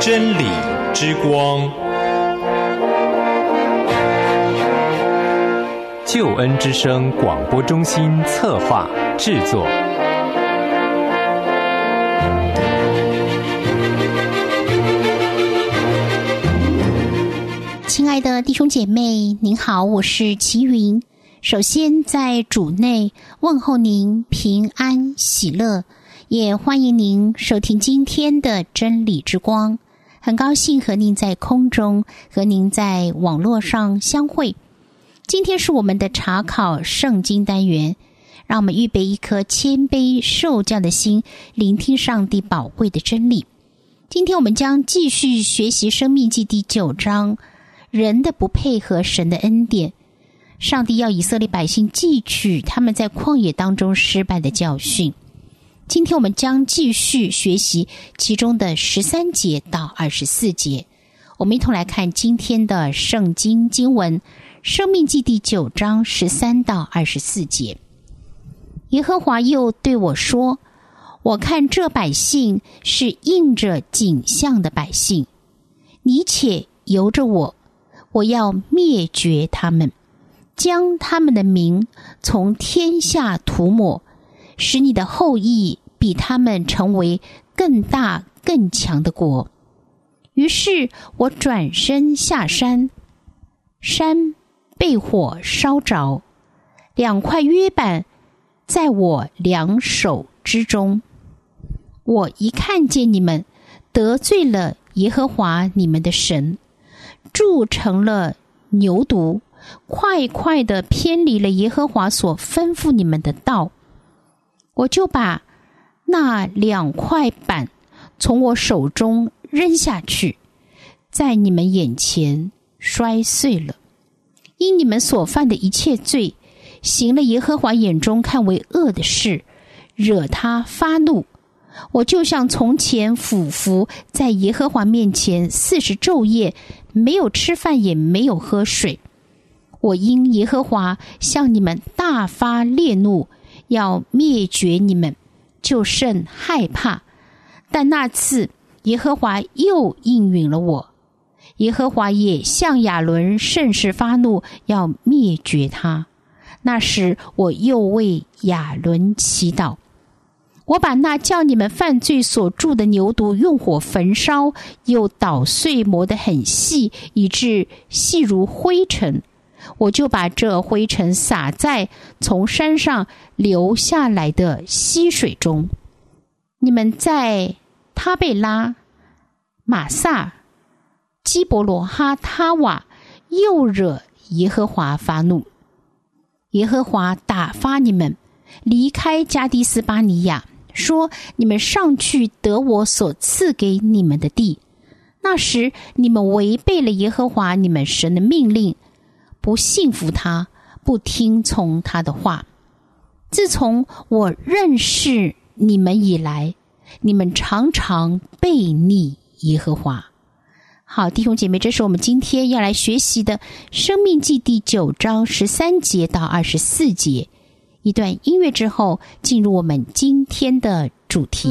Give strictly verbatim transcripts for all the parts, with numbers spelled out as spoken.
真理之光，救恩之声广播中心策划制作。 亲爱的弟兄姐妹，您好，我是齐云。首先在主内问候您平安喜乐，也欢迎您收听今天的真理之光。很高兴和您在空中，和您在网络上相会。今天是我们的查考圣经单元，让我们预备一颗谦卑受教的心，聆听上帝宝贵的真理。今天我们将继续学习申命记第九章，人的不配合神的恩典。上帝要以色列百姓记取他们在旷野当中失败的教训。今天我们将继续学习其中的十三节到二十四节。我们一同来看今天的圣经经文，申命记第九章十三到二十四节。耶和华又对我说，我看这百姓是应着景象的百姓，你且由着我，我要灭绝他们，将他们的名从天下涂抹，使你的后裔比他们成为更大更强的国。于是我转身下山，山被火烧着，两块约版在我两手之中。我一看见你们得罪了耶和华你们的神，铸成了牛犊，快快地偏离了耶和华所吩咐你们的道，我就把那两块板从我手中扔下去，在你们眼前摔碎了。因你们所犯的一切罪，行了耶和华眼中看为恶的事，惹他发怒，我就像从前俯伏在耶和华面前四十昼夜，没有吃饭也没有喝水。我因耶和华向你们大发烈怒，要灭绝你们，就甚害怕。但那次耶和华又应允了我，耶和华也向亚伦甚是发怒，要灭绝他。那时我又为亚伦祈祷，我把那叫你们犯罪所铸的牛犊用火焚烧，又捣碎磨得很细，以致细如灰尘。我就把这灰尘撒在从山上流下来的溪水中。你们在他贝拉、玛撒、基伯罗哈他瓦又惹耶和华发怒。耶和华打发你们离开加迪斯巴尼亚，说你们上去得我所赐给你们的地。那时你们违背了耶和华你们神的命令，不信服他，不听从他的话。自从我认识你们以来，你们常常悖逆耶和华。好，弟兄姐妹，这是我们今天要来学习的申命记第九章十三节到二十四节。一段音乐之后，进入我们今天的主题。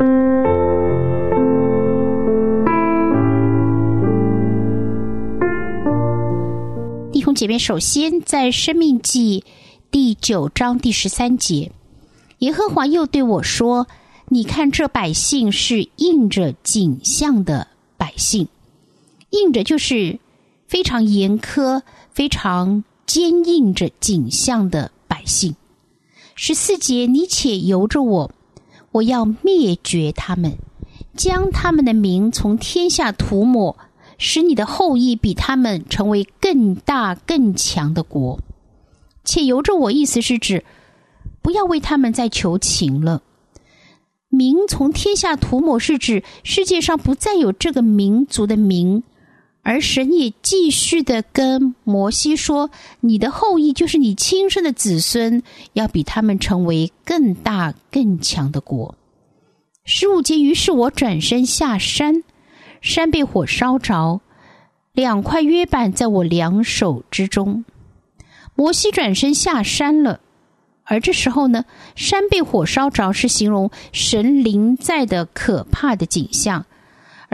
弟兄姐妹，首先在申命记第九章第十三节，耶和华又对我说，你看这百姓是应着景象的百姓。应着就是非常严苛、非常坚硬着景象的百姓。十四节，你且由着我，我要灭绝他们，将他们的名从天下涂抹，使你的后裔比他们成为更大更强的国。且由着我，意思是指不要为他们再求情了。名从天下涂抹是指世界上不再有这个民族的名，而神也继续的跟摩西说，你的后裔就是你亲生的子孙，要比他们成为更大更强的国。十五节，于是我转身下山，山被火烧着，两块约版在我两手之中。摩西转身下山了，而这时候呢，山被火烧着是形容神临在的可怕的景象，而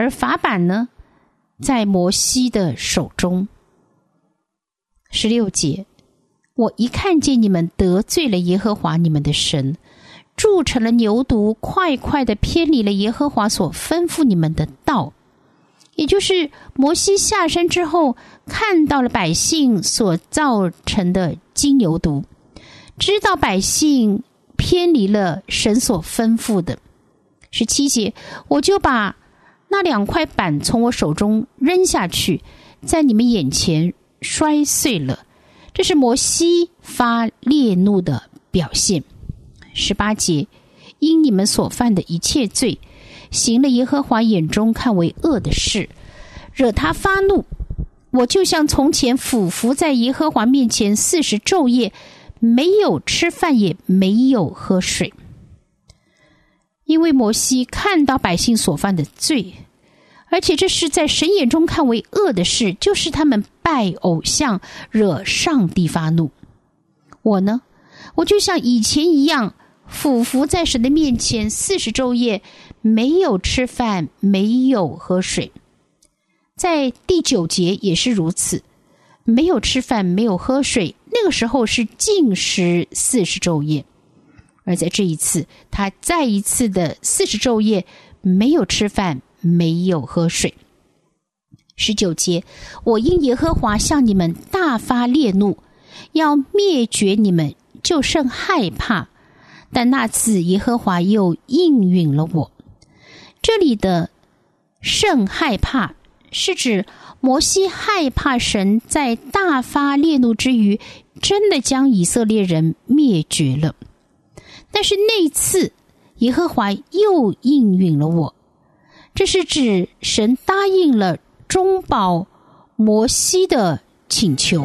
而法版呢，在摩西的手中。十六节，我一看见你们得罪了耶和华你们的神，铸成了牛犊，快快地偏离了耶和华所吩咐你们的道。也就是摩西下山之后，看到了百姓所造成的金牛犊，知道百姓偏离了神所吩咐的。十七节，我就把那两块板从我手中扔下去，在你们眼前摔碎了。这是摩西发烈怒的表现。十八节，因你们所犯的一切罪，行了耶和华眼中看为恶的事，惹他发怒，我就像从前俯伏在耶和华面前四十昼夜，没有吃饭也没有喝水。因为摩西看到百姓所犯的罪，而且这是在神眼中看为恶的事，就是他们拜偶像，惹上帝发怒。我呢，我就像以前一样，俯伏在神的面前四十昼夜，没有吃饭，没有喝水。在第九节也是如此，没有吃饭，没有喝水，那个时候是禁食四十昼夜。而在这一次，他再一次的四十昼夜没有吃饭，没有喝水。十九节，我因耶和华向你们大发烈怒，要灭绝你们，就甚害怕。但那次耶和华又应允了我。这里的甚害怕是指摩西害怕神在大发烈怒之余，真的将以色列人灭绝了。但是那次耶和华又应允了我，这是指神答应了中保摩西的请求。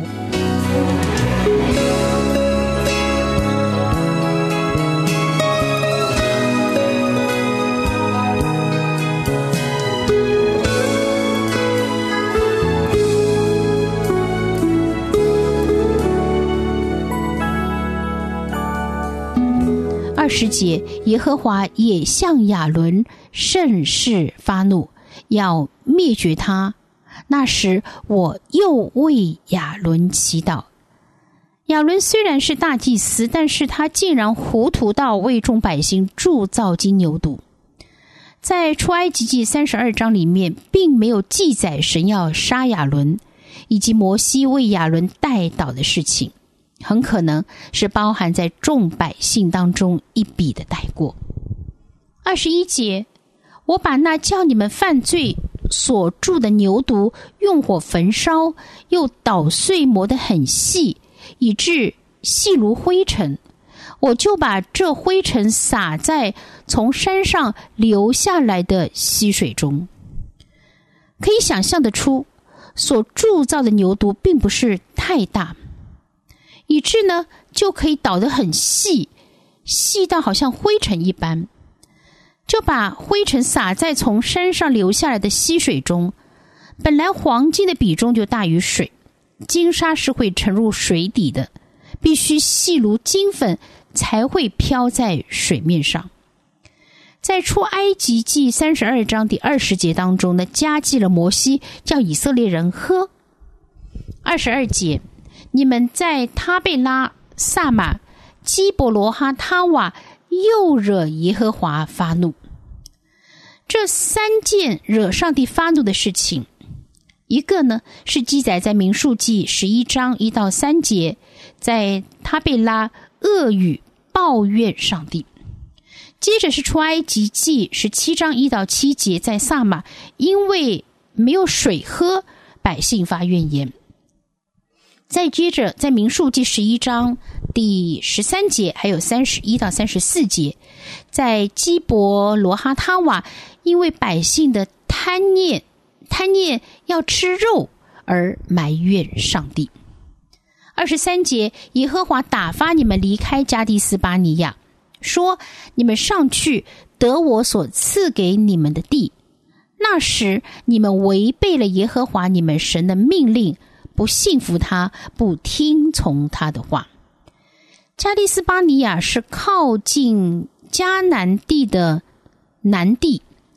二十节，耶和华也向亚伦甚是发怒，要灭绝他。那时我又为亚伦祈祷。亚伦虽然是大祭司，但是他竟然糊涂到为众百姓铸造金牛犊。在出埃及记三十二章里面，并没有记载神要杀亚伦，以及摩西为亚伦代祷的事情，很可能是包含在众百姓当中一笔的带过。二十一节，我把那叫你们犯罪所铸的牛犊用火焚烧，又捣碎磨得很细，以致细如灰尘，我就把这灰尘撒在从山上流下来的溪水中。可以想象得出，所铸造的牛犊并不是太大，以致呢就可以捣得很细，细到好像灰尘一般，就把灰尘撒在从山上流下来的溪水中。本来黄金的比重就大于水，金沙是会沉入水底的，必须细如金粉才会飘在水面上。在出埃及记三十二章第二十节当中呢，加记了摩西叫以色列人喝。二十二节，你们在他贝拉、撒玛、基伯罗哈他瓦又惹耶和华发怒。这三件惹上帝发怒的事情，一个呢是记载在民数记十一章一到三节，在他贝拉恶语抱怨上帝。接着是出埃及记十七章一到七节，在撒玛因为没有水喝，百姓发怨言。再接着在民数记十一章第十三节还有三十一到三十四节，在基伯罗哈他瓦因为百姓的贪念贪念要吃肉而埋怨上帝。二十三节，耶和华打发你们离开加低斯巴尼亚，说你们上去得我所赐给你们的地。那时你们违背了耶和华你们神的命令，不信服他，不听从他的话。加利斯巴尼亚是靠近迦南地的南地，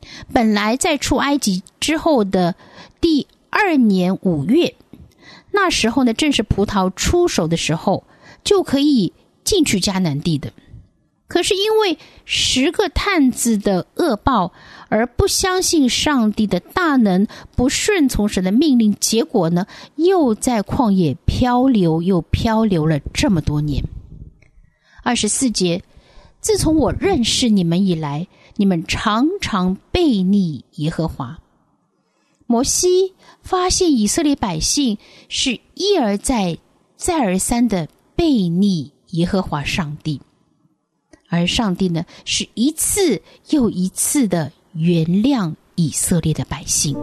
本来在出埃及之后的第二年五月，那时候呢正是葡萄出手的时候，就可以进去迦南地的。可是因为十个探子的恶报而不相信上帝的大能，不顺从神的命令，结果呢又在旷野漂流，又漂流了这么多年。二十四节，自从我认识你们以来，你们常常悖逆耶和华。摩西发现以色列百姓是一而再再而三的悖逆耶和华上帝，而上帝呢是一次又一次的原谅以色列的百姓。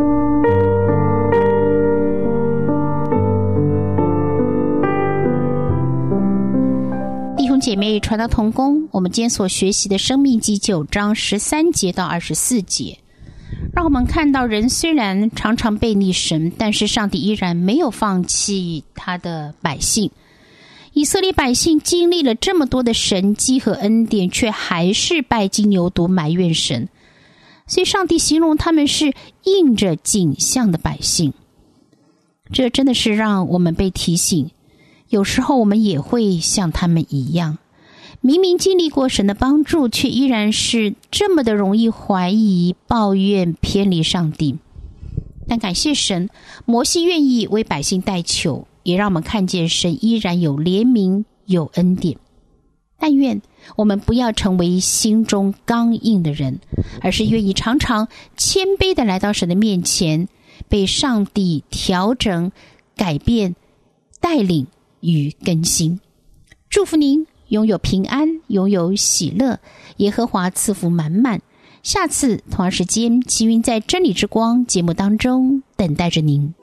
弟兄姐妹，传道同工，我们今天所学习的申命记九章十三节到二十四节，让我们看到人虽然常常悖逆神，但是上帝依然没有放弃他的百姓。以色列百姓经历了这么多的神迹和恩典，却还是拜金牛犊，埋怨神。所以上帝形容他们是应着景象的百姓。这真的是让我们被提醒，有时候我们也会像他们一样，明明经历过神的帮助，却依然是这么的容易怀疑、抱怨、偏离上帝。但感谢神，摩西愿意为百姓代求，也让我们看见神依然有怜悯、有恩典。但愿我们不要成为心中刚硬的人，而是愿意常常谦卑地来到神的面前，被上帝调整、改变、带领与更新。祝福您拥有平安，拥有喜乐，耶和华赐福满满。下次同样时间，齐云在真理之光节目当中等待着您。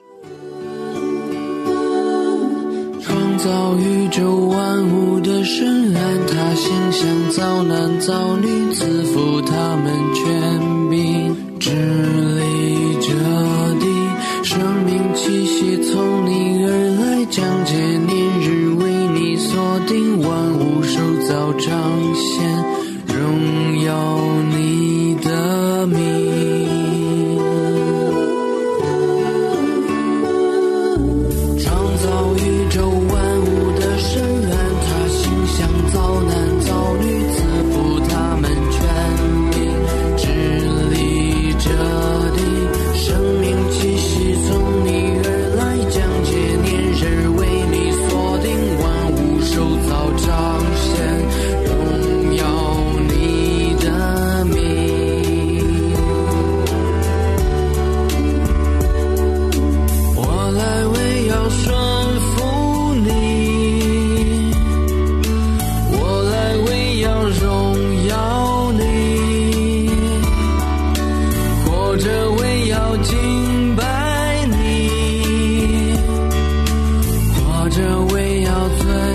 创造宇宙万物的神，按他形象造男造女，赐福他们权柄，治理这地，生命气息从你而来，将界年日为你所定，万物受造彰显，荣耀你的名。这为要最